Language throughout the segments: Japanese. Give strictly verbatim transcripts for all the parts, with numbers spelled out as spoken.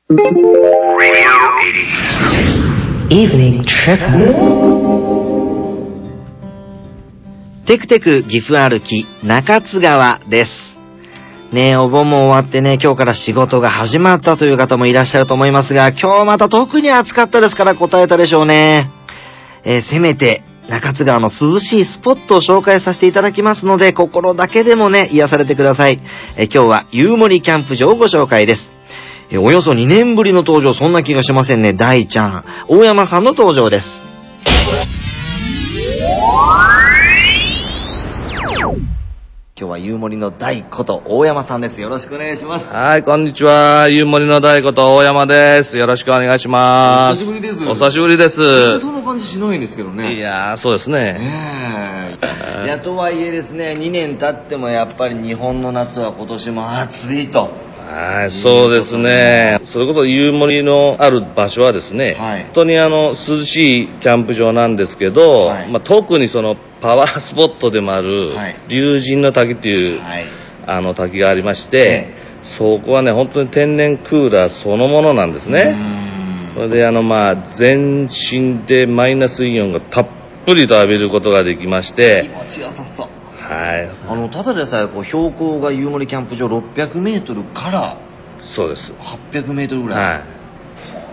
Evening Trip。テクテク岐阜歩き中津川です。ねえ、お盆も終わってね、今日から仕事が始まったという方もいらっしゃると思いますが、今日また特に暑かったですから答えたでしょうね。えー、せめて中津川の涼しいスポットを紹介させていただきますので、心だけでもね、癒されてください。えー、今日は湯森キャンプ場をご紹介です。えー、およそにねんぶりの登場、そんな気がしませんね。大ちゃん、大山さんの登場です。今日はゆうもりの大こと大山さんです。よろしくお願いします。 はい、こんにちは。ゆうもりの大こと大山です。よろしくお願いします。 お久しぶりです。 お久しぶりです。 そんな感じしないんですけどね。 いやー、そうですね。 ねえ。いや、とはいえですね、にねん経ってもやっぱり日本の夏は今年も暑いと。 はい、そうですね。それこそゆうもりのある場所はですね、はい、本当にあの涼しいキャンプ場なんですけど、はい、まあ、特にそのパワースポットでもある、はい、龍神の滝っていう、はい、あの滝がありまして、はい、そこはね本当に天然クーラーそのものなんですね。それであのまあ全身でマイナスイオンがたっぷりと浴びることができまして、 気持ちよさそう。 はい、 あのただでさえこう標高がゆうもりキャンプ場ろっぴゃくメートルからそうですはっぴゃくメートルぐらい、はい、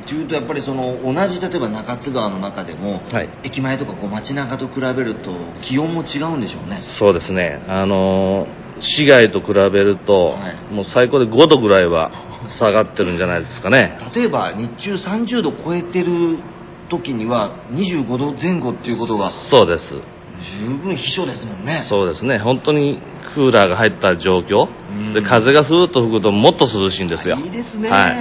というとやっぱりその同じ例えば中津川の中でも、はい、駅前とかこう街中と比べると気温も違うんでしょうね。 そうですね、あのー、市街と比べると、はい、もう最高でごどぐらいは下がってるんじゃないですかね。 例えば日中さんじゅうど超えてる時にはにじゅうごどぜん後っていうことがそうです。 十分秘書ですもんね。 そうですね、本当にクーラーが入った状況で風がふーっと吹くともっと涼しいんですよ。 いいですね、はい、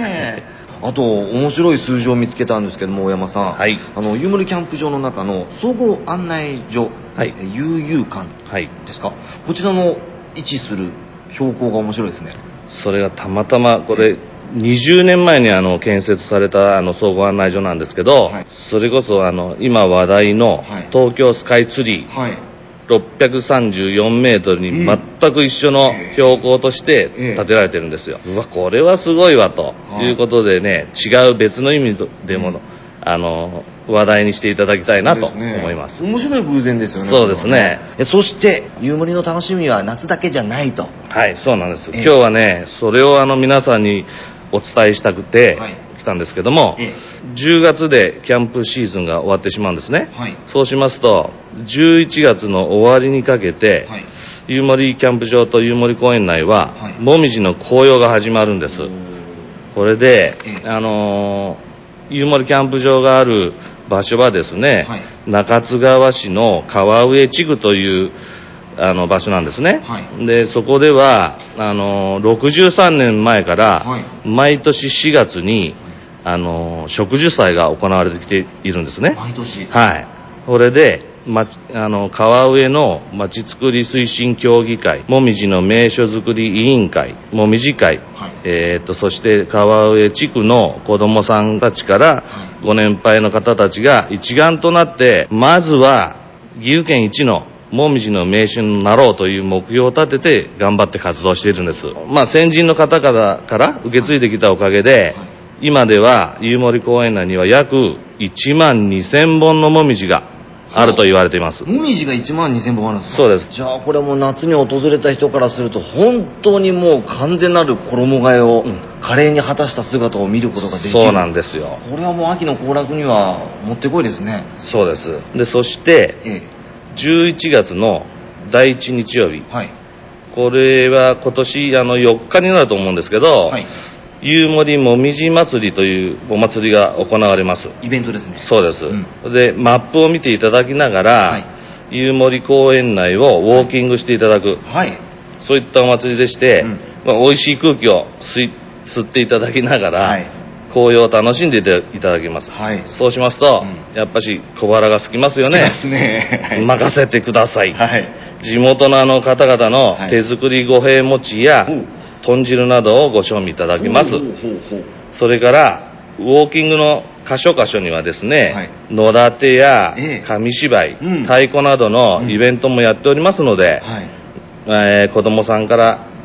あと面白い数字を見つけたんですけども大山さん、はい、あのゆうもりキャンプ場の中の総合案内所、はい、悠々館ですか、はい、こちらの位置する標高が面白いですね。 それがたまたまこれにじゅうねんまえにあの建設されたあの総合案内所なんですけど、はい、それこそあの今話題の東京スカイツリー、はい、ろっぴゃくさんじゅうよんメートルに全く一緒の標高として建てられてるんですよ。うわ、これはすごいわということでね、違う別の意味でもの、あの話題にしていただきたいなと思います。 面白い偶然ですよね。 そうですね。 えそしてゆうもりの楽しみは夏だけじゃないと。 はい、そうなんです。今日はねそれをあの皆さんにお伝えしたくて来たんですけども、はい、じゅうがつでキャンプシーズンが終わってしまうんですね、はい、そうしますとじゅういちがつの終わりにかけて、はい、ゆうもりキャンプ場とゆうもり公園内は、はい、もみじの紅葉が始まるんです。これで、あのー、ゆうもりキャンプ場がある場所はですね、はい、中津川市の川上地区というあの場所なんですね、はい、でそこではあのろくじゅうさんねんまえから毎年しがつにあの植樹祭が行われてきているんですね。 毎年、 はい、これで、ま、あの川上のまちづくり推進協議会、もみじの名所づくり委員会、もみじ会、はい、えー、とそして川上地区の子どもさんたちからご年配の方たちが一丸となってまずは岐阜県一のもみじの名所になろうという目標を立てて頑張って活動しているんです。まあ先人の方々から受け継いできたおかげで、今ではゆうもり公園内には約いちまんにせんぼんのもみじがあると言われています。 もみじがいちまんにせんぼんあるんですか。 そうです。 じゃあこれも夏に訪れた人からすると本当にもう完全なる衣替えを華麗に果たした姿を見ることができる。 そうなんですよ。 これはもう秋の行楽にはもってこいですね。 そうです。でそして、ええ、じゅういちがつのだいいち日曜日、はい、これは今年あのよっかになると思うんですけど、はい、ゆうもりもみじ祭りというお祭りが行われます。 イベントですね。 そうです、うん、でマップを見ていただきながら、はい、ゆうもり公園内をウォーキングしていただく、はい、そういったお祭りでして、うん、まあ、美味しい空気を吸い吸っていただきながら、はい、紅葉を楽しんでいただきます、はい、そうしますと、うん、やっぱし小腹が空きますよね。 ですね、はい、 任せてください、はい、地元のあの方々の手作り五平餅や、はい、豚汁などをご賞味いただきます。それからウォーキングの箇所箇所にはですね、はい、野立てや紙芝居、ええ、うん、太鼓などのイベントもやっておりますので、うん、はい、えー、子どもさんから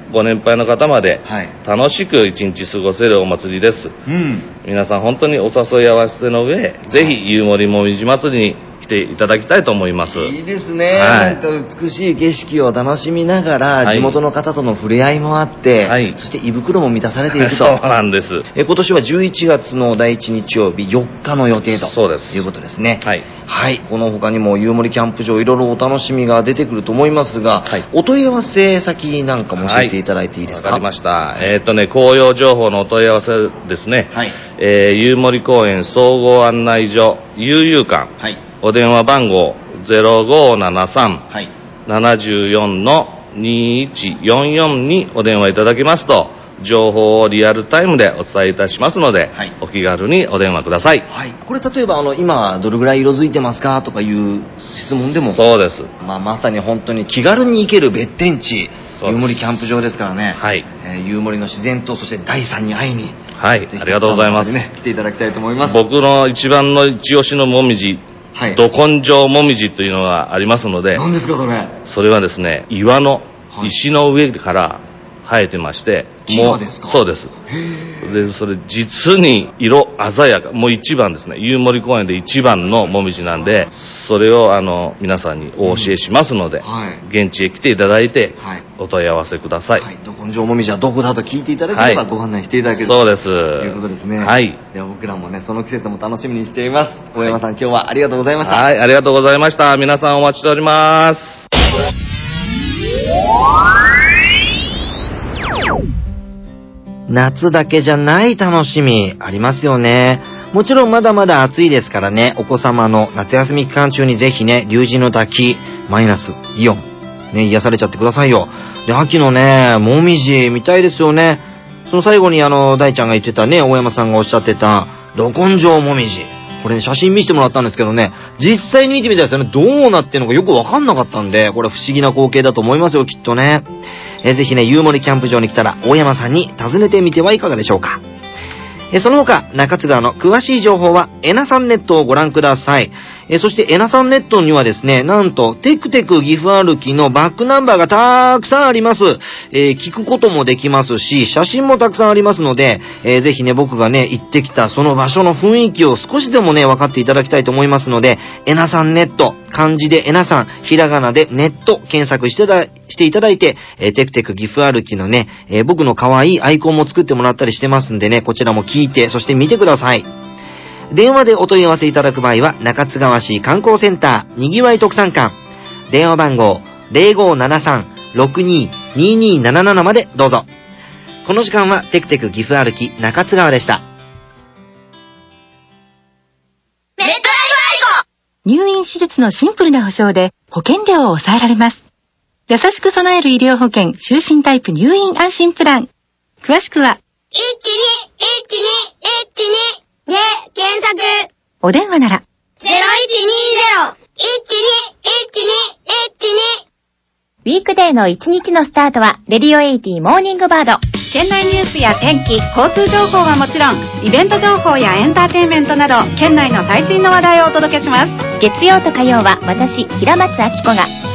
ご年配の方まで楽しく一日過ごせるお祭りです、うん、皆さん本当にお誘い合わせの上、ぜひ湯守もみじ祭りに来ていただきたいと思います。 いいですね、はい、なんか美しい景色を楽しみながら、はい、地元の方との触れ合いもあって、はい、そして胃袋も満たされていくとそうなんです。 え今年はじゅういちがつのだいいち日曜日よっかの予定とそうですいうことですね。はい、はい、この他にも湯守キャンプ場いろいろお楽しみが出てくると思いますが、はい、お問い合わせ先なんかも教えていただいていいですか。 わかりました。えー、っとね紅葉情報のお問い合わせですね、はい、えー、湯守公園総合案内所ゆうゆう館、はい、お電話番号 ゼロごーななさん ななよん にいちよんよん にお電話いただきますと、情報をリアルタイムでお伝えいたしますので、はい、お気軽にお電話ください。 はい、これ例えばあの今どれぐらい色づいてますかとかいう質問でもそうです、 まあ、まさに本当に気軽に行ける別天地湯守キャンプ場ですからね、はい、えー、湯守の自然とそして第三に会いに、 はい、ありがとうございます、 ね、来ていただきたいと思います。 僕の一番の一押しのもみじ、はい、ど根性もみじというのがありますので。 何ですかそれ。 それはですね、岩の石の上から生えてまして、 はい、もうですか。 そうです。でそれ実に色鮮やか、もう一番ですね、湯守公園で一番のもみじなんで、それをあの皆さんにお教えしますので、うん、はい、現地へ来ていただいて、はい、お問い合わせください。はい、 ど根性もみじはどこだと聞いていただければ、はい、ご案内していただけるそうですということですね。はい。では僕らもね、その季節も楽しみにしています。大山さん、はい、今日はありがとうございました。 はい、ありがとうございました。皆さんお待ちしております。 夏だけじゃない楽しみありますよね。もちろんまだまだ暑いですからね、お子様の夏休み期間中にぜひね、竜神の滝、マイナスイオン、ね、癒されちゃってくださいよ。で、秋のね、もみじ見たいですよね。その最後にあの、大ちゃんが言ってたね、大山さんがおっしゃってた、ど根性もみじ。これね、写真見せてもらったんですけどね、実際に見てみたいですよね。どうなってんのかよくわかんなかったんで、これ不思議な光景だと思いますよ、きっとね。えー、ぜひね、湯守キャンプ場に来たら、大山さんに訪ねてみてはいかがでしょうか。えー、その他、中津川の詳しい情報は、エナさんネットをご覧ください。えー、そして、エナさんネットにはですね、なんと、テクテク岐阜歩きのバックナンバーがたくさんあります。えー、聞くこともできますし、写真もたくさんありますので、えー、ぜひね、僕がね、行ってきたその場所の雰囲気を少しでもね、分かっていただきたいと思いますので、エナさんネット、漢字でエナさん、ひらがなでネット検索してだ、していただいて、えー、テクテク岐阜歩きのね、えー、僕の可愛いアイコンも作ってもらったりしてますんでね、こちらも聞いて、そして見てください。電話でお問い合わせいただく場合は、中津川市観光センター、にぎわい特産館、電話番号 ゼロごーななさん ろくにーにーにーなななな までどうぞ。この時間はテクテク岐阜歩き中津川でした。 メットライフアイコ。入院手術のシンプルな保障で保険料を抑えられます。優しく備える医療保険就寝タイプ入院安心プラン。詳しくは、いちにいちにいちにで検索。お電話なら ゼロいちにゼロ いちにいちにいちに。ウィークデーの一日のスタートはレディオエイティモーニングバード。県内ニュースや天気、交通情報はもちろん、イベント情報やエンターテインメントなど県内の最新の話題をお届けします。月曜と火曜は私平松明子が